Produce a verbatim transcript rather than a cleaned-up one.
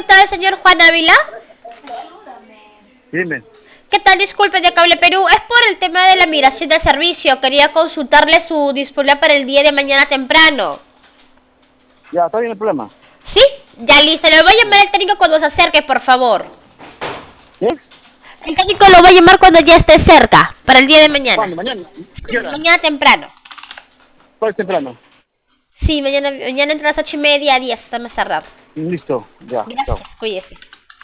¿qué tal, señor Juan Ávila? Dime. ¿Qué tal? Disculpe, de Cable Perú. Es por el tema de la migración del servicio. Quería consultarle su disponibilidad para el día de mañana temprano. Ya, está bien el problema. ¿Sí? Ya listo. Le voy a llamar al técnico cuando se acerque, por favor. ¿Qué? El técnico lo voy a llamar cuando ya esté cerca, para el día de mañana. ¿Cuándo? ¿Mañana? ¿Qué hora? Mañana temprano. ¿Cuál es temprano? Sí, mañana, mañana entre las ocho y media a diez, está más tardado. Listo, ya. Gracias, Chao. cuídese.